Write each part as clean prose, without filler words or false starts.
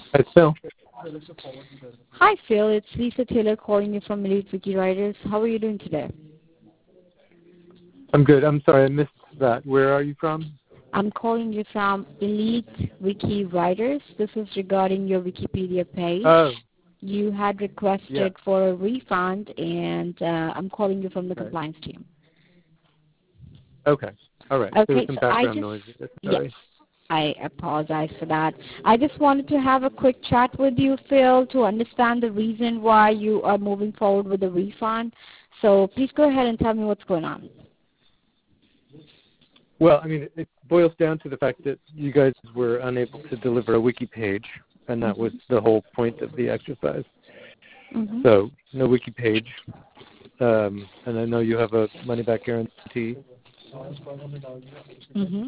Hi, Phil. Hi, Phil. It's Lisa Taylor calling you from Elite Wiki Writers. How are you doing today? I'm good. I'm sorry, I missed that. Where are you from? I'm calling you from Elite Wiki Writers. This is regarding your Wikipedia page. Oh, You had requested yeah. for a refund, and I'm calling you from the Right. compliance team. Okay. All right. There was Okay, some so I background just, noise. yes, Sorry. I apologize for that. I just wanted to have a quick chat with you, Phil, to understand the reason why you are moving forward with the refund. So please go ahead and tell me what's going on. Well, I mean, it boils down to the fact that you guys were unable to deliver a wiki page, and that was the whole point of the exercise. Mm-hmm. So, no wiki page, and I know you have a money-back guarantee. Mm-hmm.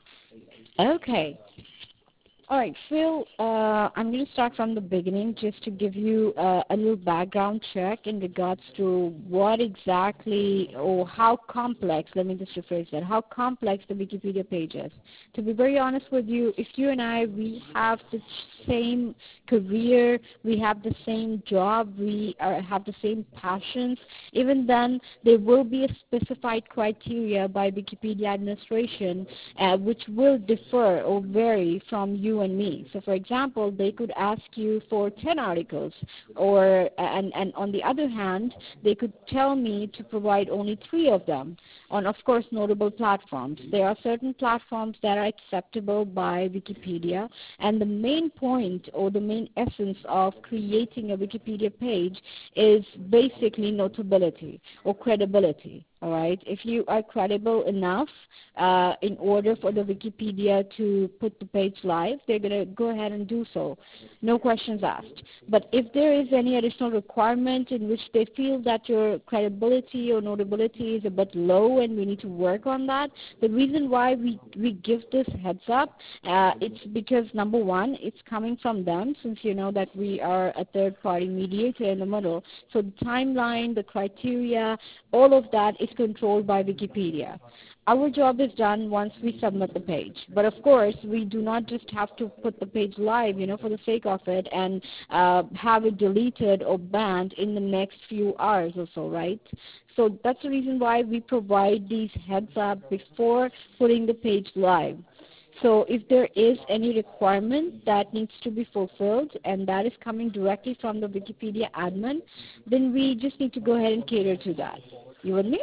Okay. All right, Phil, I'm going to start from the beginning just to give you a little background check in regards to what exactly or how complex, let me just rephrase that, how complex the Wikipedia page is. To be very honest with you, if you and I, we have the same career, we have the same job, we have the same passions, even then there will be a specified criteria by Wikipedia administration which will differ or vary from you and me. So for example, they could ask you for 10 articles, or and on the other hand, they could tell me to provide only 3 of them on, of course, notable platforms. There are certain platforms that are acceptable by Wikipedia, and the main point or the main essence of creating a Wikipedia page is basically notability or credibility. All right. If you are credible enough in order for the Wikipedia to put the page live, they're going to go ahead and do so. No questions asked. But if there is any additional requirement in which they feel that your credibility or notability is a bit low and we need to work on that, the reason why we give this heads up, it's because, number one, it's coming from them, since you know that we are a third-party mediator in the middle. So the timeline, the criteria, all of that is controlled by Wikipedia. Our job is done once we submit the page. But of course, we do not just have to put the page live, for the sake of it and have it deleted or banned in the next few hours or so, right? So that's the reason why we provide these heads up before putting the page live. So if there is any requirement that needs to be fulfilled and that is coming directly from the Wikipedia admin, then we just need to go ahead and cater to that. You with me?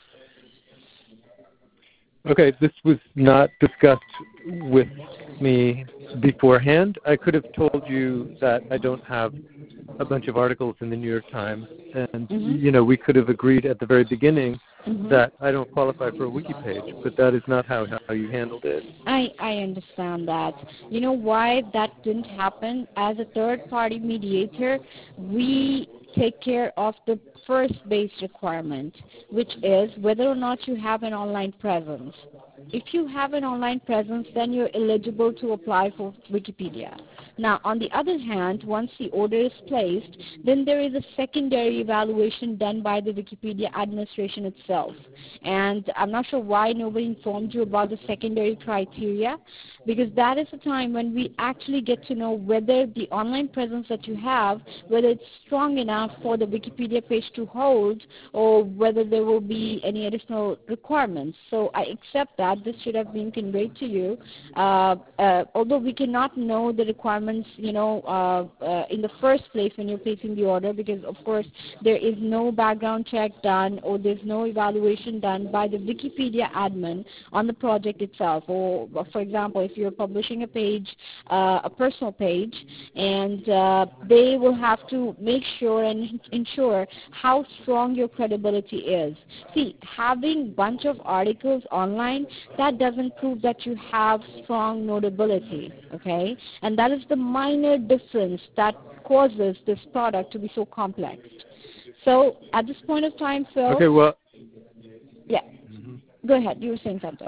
Okay, this was not discussed with me beforehand. I could have told you that I don't have a bunch of articles in the New York Times, and we could have agreed at the very beginning that I don't qualify for a wiki page, but that is not how you handled it. I understand that. You know why that didn't happen? As a third-party mediator, we take care of the first base requirement, which is whether or not you have an online presence. If you have an online presence, then you're eligible to apply for Wikipedia. Now, on the other hand, once the order is placed, then there is a secondary evaluation done by the Wikipedia administration itself. And I'm not sure why nobody informed you about the secondary criteria, because that is the time when we actually get to know whether the online presence that you have, whether it's strong enough for the Wikipedia page to hold, or whether there will be any additional requirements. So I accept that. This should have been conveyed to you. Although we cannot know the requirements, in the first place when you're placing the order, because of course there is no background check done or there's no evaluation done by the Wikipedia admin on the project itself. Or for example, if you're publishing a page, a personal page, and they will have to make sure and ensure how strong your credibility is. See, having a bunch of articles online, that doesn't prove that you have strong notability, okay? And that is the minor difference that causes this product to be so complex. So at this point of time, Phil. Okay, well. Yeah. Go ahead. You were saying something.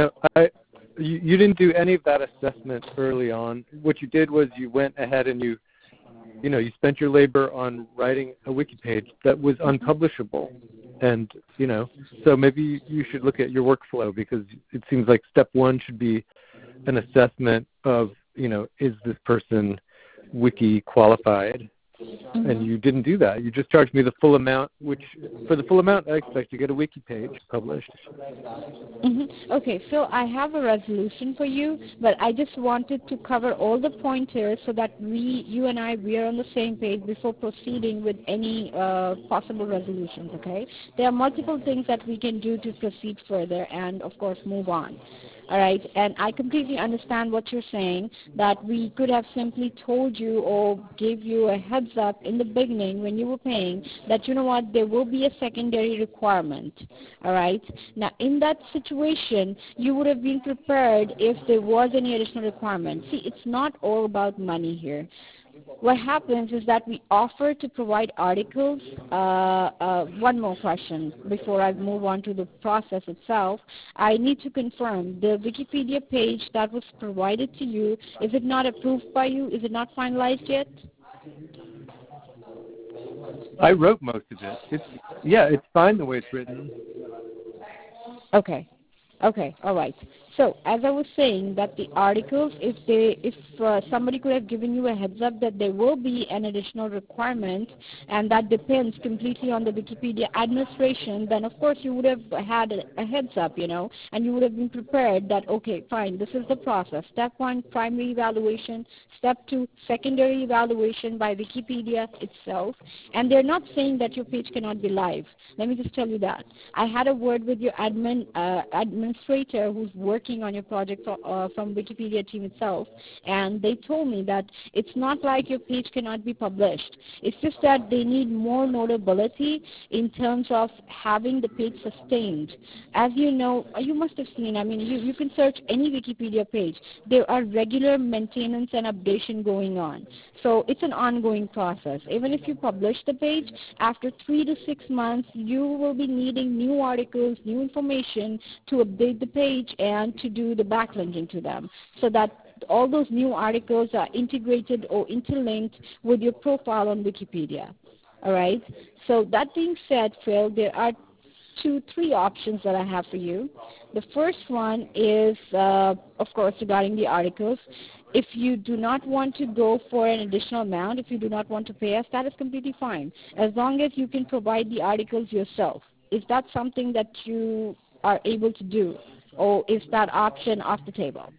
You didn't do any of that assessment early on. What you did was you went ahead and you spent your labor on writing a wiki page that was unpublishable. And, so maybe you should look at your workflow, because it seems like step one should be an assessment of, is this person wiki qualified, and you didn't do that. You just charged me the full amount, which for the full amount I expect to get a wiki page published. Okay, so I have a resolution for you, but I just wanted to cover all the pointers so that you and I, we are on the same page before proceeding with any possible resolutions, okay? There are multiple things that we can do to proceed further and, of course, move on. All right, and I completely understand what you're saying, that we could have simply told you or gave you a heads up in the beginning when you were paying that, you know what, there will be a secondary requirement. All right, now in that situation, you would have been prepared if there was any additional requirement. See, it's not all about money here. What happens is that we offer to provide articles. One more question before I move on to the process itself. I need to confirm the Wikipedia page that was provided to you, is it not approved by you? Is it not finalized yet? I wrote most of it. It's fine the way it's written. Okay. Okay, all right. So as I was saying, that the articles, if somebody could have given you a heads up that there will be an additional requirement, and that depends completely on the Wikipedia administration, then of course you would have had a heads up, and you would have been prepared that, okay, fine, this is the process. Step 1, primary evaluation. Step 2, secondary evaluation by Wikipedia itself. And they're not saying that your page cannot be live. Let me just tell you that. I had a word with your administrator who's working on your project from Wikipedia team itself, and they told me that it's not like your page cannot be published. It's just that they need more notability in terms of having the page sustained. As you know, you must have seen, you can search any Wikipedia page. There are regular maintenance and updation going on. So it's an ongoing process. Even if you publish the page, after 3 to 6 months, you will be needing new articles, new information to update the page and to do the backlinking to them, so that all those new articles are integrated or interlinked with your profile on Wikipedia. All right? So that being said, Phil, there are 3 options that I have for you. The first one is, of course, regarding the articles. If you do not want to go for an additional amount, if you do not want to pay us, that is completely fine, as long as you can provide the articles yourself. Is that something that you are able to do, or is that option off the table?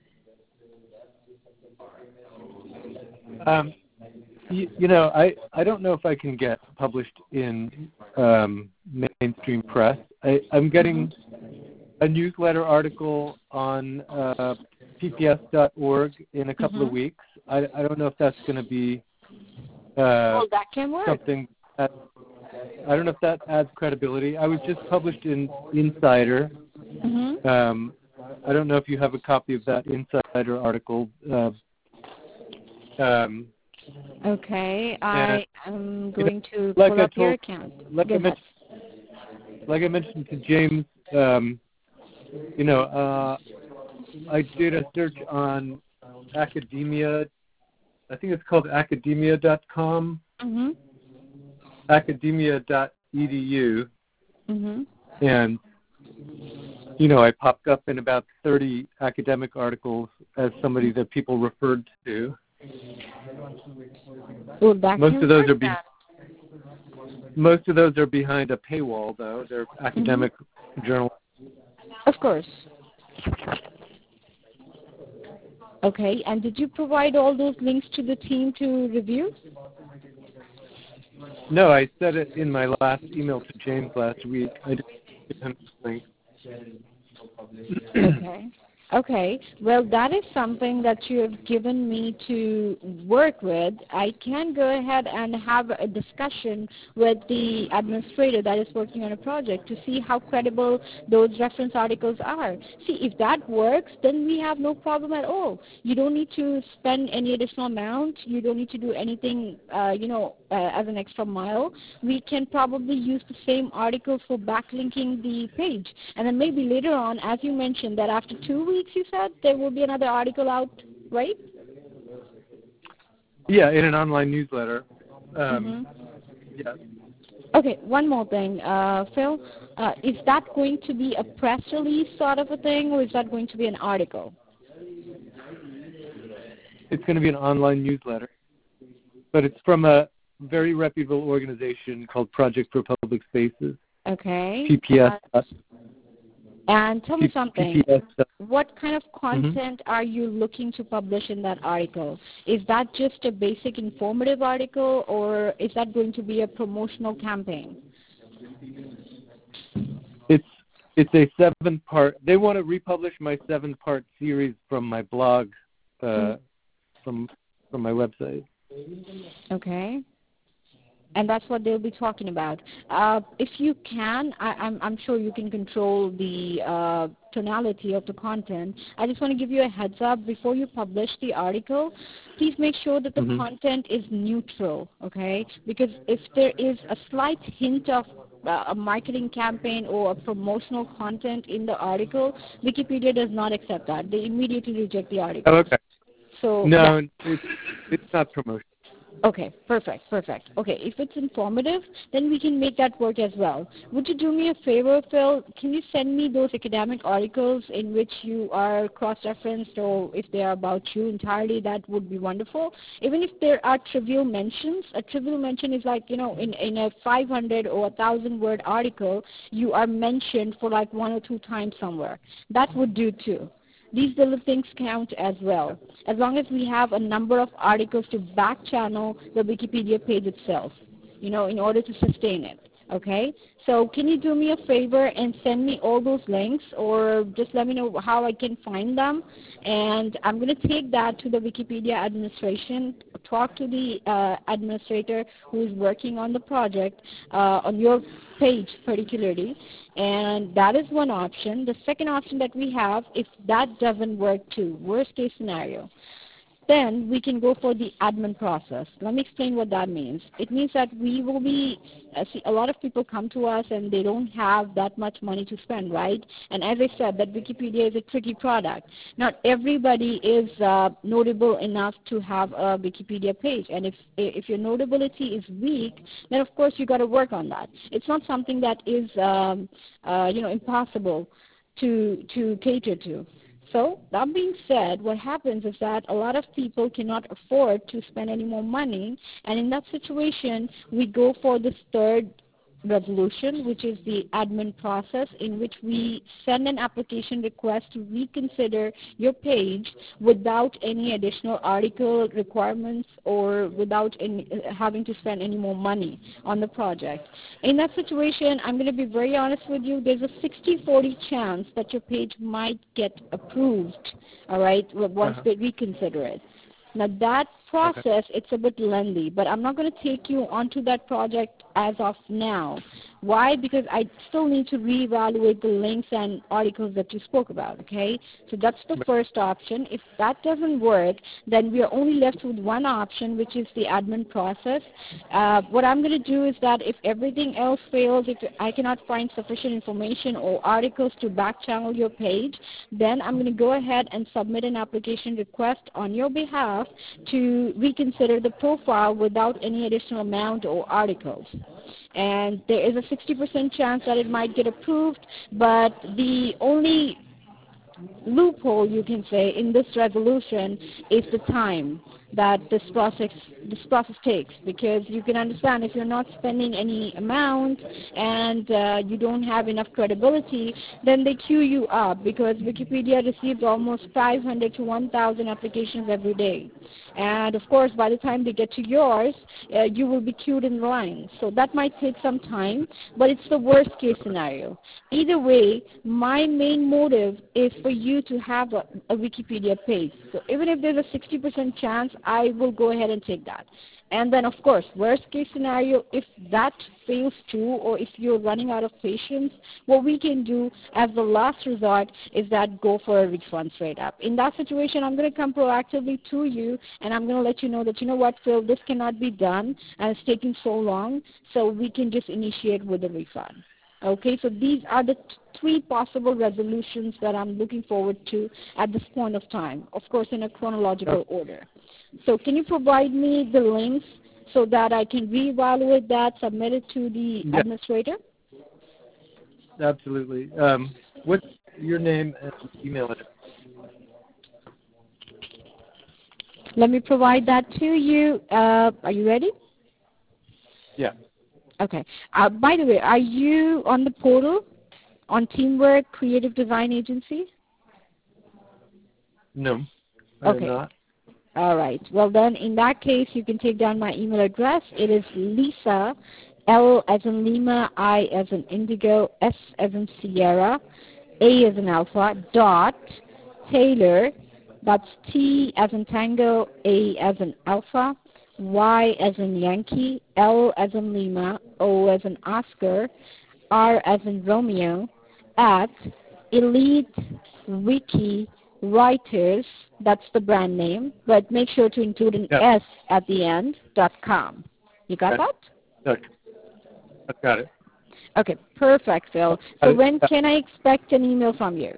I don't know if I can get published in mainstream press. I'm getting a newsletter article on pps.org in a couple of weeks. I don't know if that's going to be that can work. Something that, I don't know if that adds credibility. I was just published in Insider. I don't know if you have a copy of that Insider article. Okay, I am going to pull up your account. Like I mentioned to James, I did a search on academia. I think it's called academia.com, academia.edu, and I popped up in about 30 academic articles as somebody that people referred to. Well, most of those are behind a paywall, though. They're academic journals. Of course. Okay, and did you provide all those links to the team to review? No, I said it in my last email to James last week. I didn't give him the link. Okay. Well, that is something that you have given me to work with. I can go ahead and have a discussion with the administrator that is working on a project to see how credible those reference articles are. See, if that works, then we have no problem at all. You don't need to spend any additional amount. You don't need to do anything, as an extra mile. We can probably use the same articles for backlinking the page. And then maybe later on, as you mentioned, that after 2 weeks, you said there will be another article out, right? Yeah, in an online newsletter. Yeah. Okay, one more thing, Phil. Is that going to be a press release sort of a thing, or is that going to be an article? It's going to be an online newsletter. but it's from a very reputable organization called Project for Public Spaces. Okay. PPS. And tell me something. PPS. What kind of content are you looking to publish in that article? Is that just a basic informative article, or is that going to be a promotional campaign? It's a 7-part. They want to republish my 7-part series from my blog, from my website. Okay. And that's what they'll be talking about. If you can, I'm sure you can control the tonality of the content. I just want to give you a heads up before you publish the article. Please make sure that the content is neutral, okay? Because if there is a slight hint of a marketing campaign or a promotional content in the article, Wikipedia does not accept that. They immediately reject the article. Oh, okay. So no, it's not promotion. Okay, perfect. Okay, if it's informative, then we can make that work as well. Would you do me a favor, Phil? Can you send me those academic articles in which you are cross-referenced, or if they are about you entirely? That would be wonderful. Even if there are trivial mentions, a trivial mention is like, in a 500 or 1,000-word article, you are mentioned for like 1 or 2 times somewhere. That would do too. These little things count as well, as long as we have a number of articles to back channel the Wikipedia page itself, in order to sustain it, okay? So can you do me a favor and send me all those links, or just let me know how I can find them, and I'm going to take that to the Wikipedia administration, talk to the administrator who is working on the project, on your page particularly, and that is one option. The second option that we have, if that doesn't work too, worst case scenario, then we can go for the admin process. Let me explain what that means. It means that we will be, see, a lot of people come to us and they don't have that much money to spend, right? And as I said, that Wikipedia is a tricky product. Not everybody is notable enough to have a Wikipedia page. And if your notability is weak, then of course you got to work on that. It's not something that is, impossible to cater to. So that being said, what happens is that a lot of people cannot afford to spend any more money, and in that situation, we go for this third resolution, which is the admin process, in which we send an application request to reconsider your page without any additional article requirements or without having to spend any more money on the project. In that situation, I'm going to be very honest with you, there's a 60-40 chance that your page might get approved, all right, once they reconsider it. Now that process, it's a bit lengthy, but I'm not going to take you onto that project as of now. Why? Because I still need to reevaluate the links and articles that you spoke about, okay? So that's the first option. If that doesn't work, then we are only left with one option, which is the admin process. What I'm going to do is that if everything else fails, if I cannot find sufficient information or articles to back channel your page, then I'm going to go ahead and submit an application request on your behalf to reconsider the profile without any additional amount or articles. And there is a 60% chance that it might get approved, but the only loophole, you can say, in this resolution is the time that this process takes, because you can understand if you're not spending any amount and you don't have enough credibility, then they queue you up, because Wikipedia receives almost 500 to 1,000 applications every day. And of course, by the time they get to yours, you will be queued in line. So that might take some time, but it's the worst case scenario. Either way, my main motive is for you to have a Wikipedia page. So even if there's a 60% chance, I will go ahead and take that. And then, of course, worst case scenario, if that fails too, or if you're running out of patience, what we can do as the last resort is that go for a refund straight up. In that situation, I'm going to come proactively to you, and I'm going to let you know that, you know what, Phil, this cannot be done, and it's taking so long, so we can just initiate with a refund. Okay, so these are the 3 possible resolutions that I'm looking forward to at this point of time, of course in a chronological order. So can you provide me the links so that I can reevaluate that, submit it to the administrator? Absolutely. What's your name and email address? Let me provide that to you. Are you ready? Yeah. Okay. By the way, are you on the portal on Teamwork Creative Design Agency? No, I am Okay. not. All right. Well, then, in that case, you can take down my email address. It is Lisa, L as in Lima, I as in Indigo, S as in Sierra, A as in Alpha, dot, Taylor, that's T as in Tango, A as in Alpha, Y as in Yankee, L as in Lima, O as in Oscar, R as in Romeo, at Elite Wiki Writers, that's the brand name, but make sure to include an Yeah. S at the end, .com. You got Okay. that? Okay. I've got it. Okay, perfect, Phil. So when can I expect an email from you?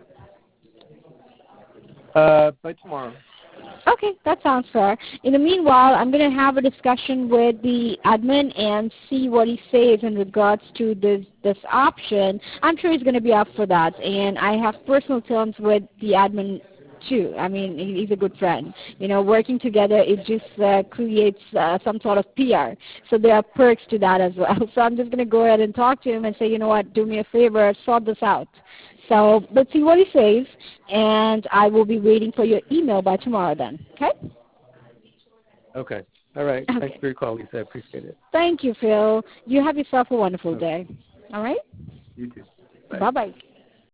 By tomorrow. Okay, that sounds fair. In the meanwhile, I'm going to have a discussion with the admin and see what he says in regards to this option. I'm sure he's going to be up for that, and I have personal terms with the admin too. I mean, he's a good friend. You know, working together, it just creates some sort of PR. So there are perks to that as well. So I'm just going to go ahead and talk to him and say, you know what, do me a favor, sort this out. So let's see what he says, and I will be waiting for your email by tomorrow then, okay? Okay. All right. Okay. Thanks for your call, Lisa. I appreciate it. Thank you, Phil. You have yourself a wonderful day. All right? You too. Bye. Bye-bye.